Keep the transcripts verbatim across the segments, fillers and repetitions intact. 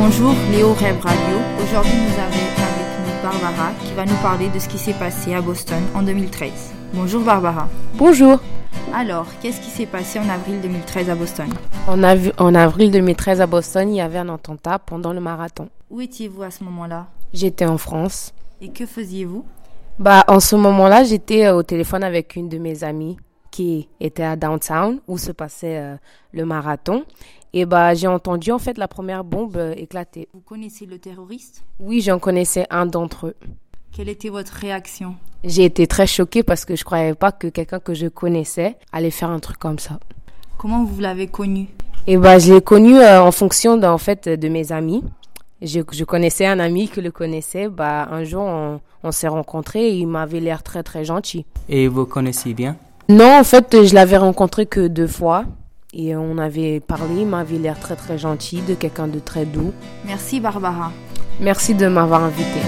Bonjour Léo Rêve Radio. Aujourd'hui nous avons avec nous Barbara qui va nous parler de ce qui s'est passé à Boston en deux mille treize. Bonjour Barbara. Bonjour. Alors, qu'est-ce qui s'est passé en avril deux mille treize à Boston? En, av- en avril deux mille treize à Boston, il y avait un attentat pendant le marathon. Où étiez-vous à ce moment-là? J'étais en France. Et que faisiez-vous? Bah, en ce moment-là, j'étais au téléphone avec une de mes amies qui était à Downtown où se passait euh, le marathon. Et bah, j'ai entendu en fait la première bombe euh, éclater. Vous connaissez le terroriste? Oui, j'en connaissais un d'entre eux. Quelle était votre réaction? J'ai été très choquée parce que je croyais pas que quelqu'un que je connaissais allait faire un truc comme ça. Comment vous l'avez connu? Et bah, je l'ai connu euh, en fonction de, en fait, de mes amis. Je, je connaissais un ami qui le connaissait. Bah, un jour, on, on s'est rencontrés et il m'avait l'air très très gentil. Et vous connaissiez bien? Non, en fait, je l'avais rencontré que deux fois. Et on avait parlé, il m'avait l'air très très gentil, de quelqu'un de très doux. Merci Barbara. Merci de m'avoir invité.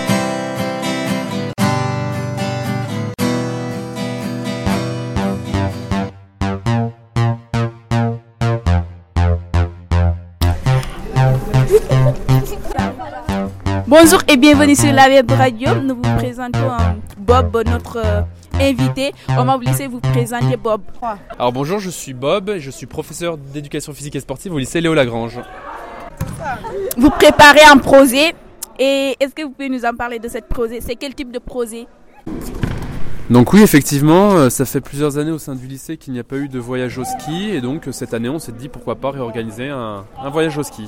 Bonjour et bienvenue sur la web radio. Nous vous présentons euh, Bob, notre euh, invité. On va vous laisser vous présenter Bob. Alors bonjour, je suis Bob, je suis professeur d'éducation physique et sportive au lycée Léo Lagrange. Vous préparez un projet. Et est-ce que vous pouvez nous en parler de cette projet? C'est quel type de projet? Donc oui, effectivement, ça fait plusieurs années au sein du lycée qu'il n'y a pas eu de voyage au ski. Et donc cette année, on s'est dit pourquoi pas réorganiser un, un voyage au ski.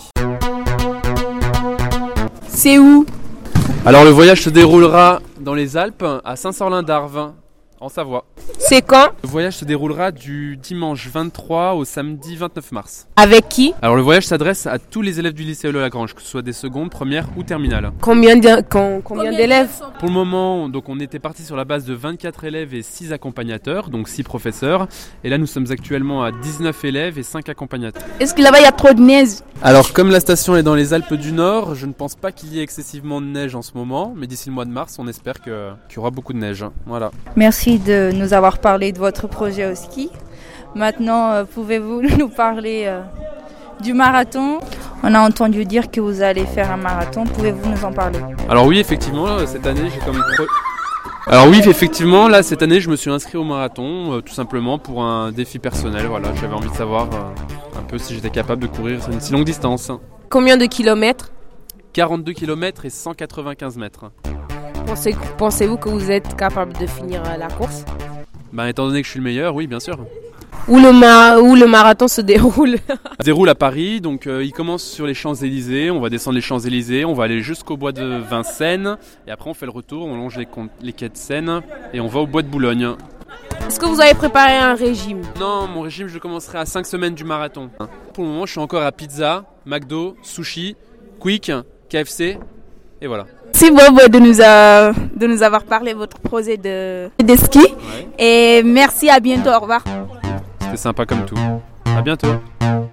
C'est où? Alors le voyage se déroulera dans les Alpes, à Saint-Sorlin-d'Arves, en Savoie. C'est quand? Le voyage se déroulera du dimanche vingt-trois au samedi vingt-neuf mars. Avec qui? Alors le voyage s'adresse à tous les élèves du lycée Léo Lagrange, que ce soit des secondes, premières ou terminales. Combien, de, com- combien d'élèves? Pour le moment, donc on était parti sur la base de vingt-quatre élèves et six accompagnateurs, donc six professeurs. Et là nous sommes actuellement à dix-neuf élèves et cinq accompagnateurs. Est-ce que là-bas il y a trop de neige? Alors comme la station est dans les Alpes du Nord, je ne pense pas qu'il y ait excessivement de neige en ce moment. Mais d'ici le mois de mars, on espère que, qu'il y aura beaucoup de neige. Voilà. Merci de nous avoir parlé de votre projet au ski. Maintenant, euh, pouvez-vous nous parler euh, du marathon? On a entendu dire que vous allez faire un marathon. Pouvez-vous nous en parler? Alors oui, effectivement, cette année, j'ai comme pro... Alors oui, effectivement, là cette année, je me suis inscrit au marathon, euh, tout simplement pour un défi personnel. Voilà, j'avais envie de savoir euh, un peu si j'étais capable de courir une si longue distance. Combien de kilomètres? quarante-deux kilomètres et cent quatre-vingt-quinze mètres. Pensez, Pensez-vous que vous êtes capable de finir euh, la course? Bah, étant donné que je suis le meilleur, oui, bien sûr. Où le, ma- où le marathon se déroule? Il se déroule à Paris, donc euh, il commence sur les Champs-Élysées, on va descendre les Champs-Élysées, on va aller jusqu'au bois de Vincennes, et après on fait le retour, on longe les, con- les quais de Seine, et on va au bois de Boulogne. Est-ce que vous avez préparé un régime? Non, mon régime, je commencerai à cinq semaines du marathon. Pour le moment, je suis encore à pizza, McDo, sushi, Quick, K F C, et voilà. Merci Bob de nous, a, de nous avoir parlé de votre projet de, de ski. Ouais. Et merci, à bientôt, au revoir. C'était sympa comme tout. À bientôt.